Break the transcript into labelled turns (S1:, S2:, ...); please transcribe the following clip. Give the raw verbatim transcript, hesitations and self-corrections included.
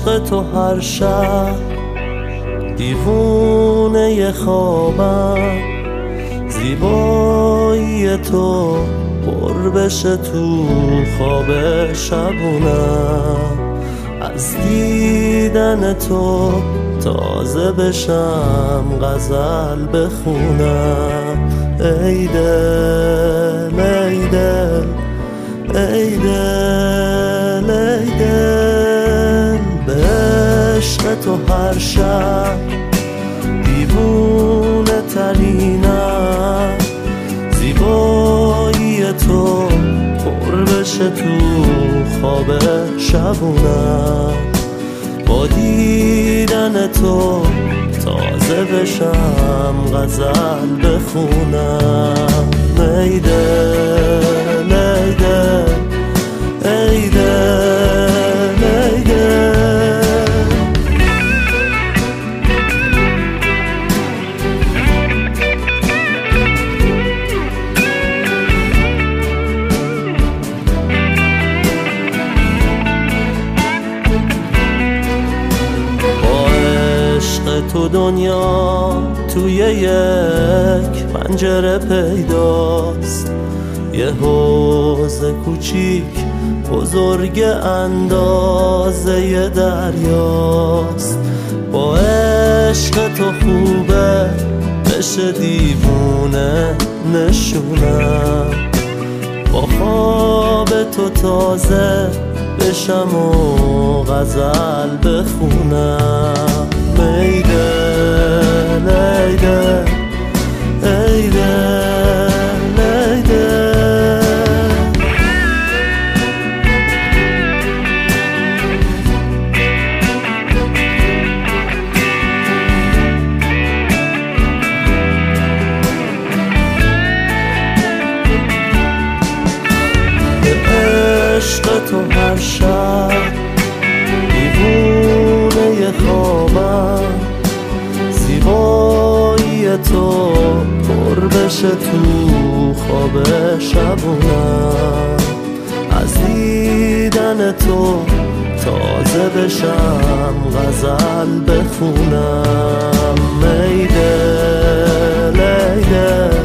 S1: عشق تو هر شب دیوونه خوابم، زیبایی تو پر بشه تو خواب شبونم. از دیدن تو تازه بشم غزل بخونم. ای دل ای دل ای دل ای دل، به عشق تو هر شب دیوونه ترینم، زیبایی تو پر بشه تو خواب شبونم. با دیدن تو تازه بشم غزل بخونم. ای دل ای دل ای دل ای دل. تو دنیا توی یک پنجره پیداست، یه حوض کوچیک بزرگ اندازه دریاست. با عشق تو خوبه بشه دیوونه نشونم، با خواب تو تازه بشم و غزل بخونم. ای دل ای دل ای دل ای دل. به عشق تو هر شب دیوونه خوابم، زیبایی تو پر بشه تو خواب شبونم. از دیدن تو تازه بشم غزل بخونم. ای دل ای دل